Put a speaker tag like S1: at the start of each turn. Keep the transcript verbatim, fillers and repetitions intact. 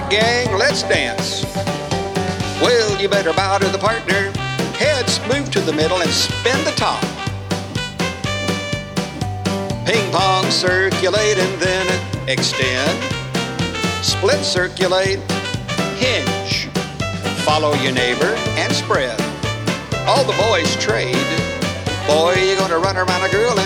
S1: gang, let's dance. Well, you better bow to the partner. Heads move to the middle and spin the top. Ping pong, circulate and then extend. Split, circulate, hinge. Follow your neighbor and spread. All the boys trade. Boy, you're gonna run around a girl